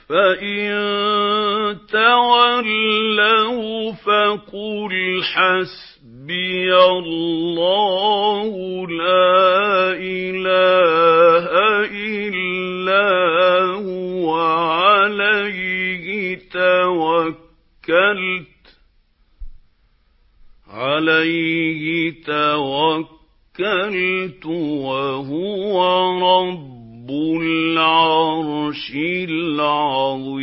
فَإِن تَوَلَّوْا فَقُلْ حَسْبِيَ اللَّهُ لَا إِلَٰهَ إِلَّا هُوَ عَلَيْهِ تَوَكَّلْتُ وَهُوَ رَبُّ الْعَرْشِ الْعَظِيمِ.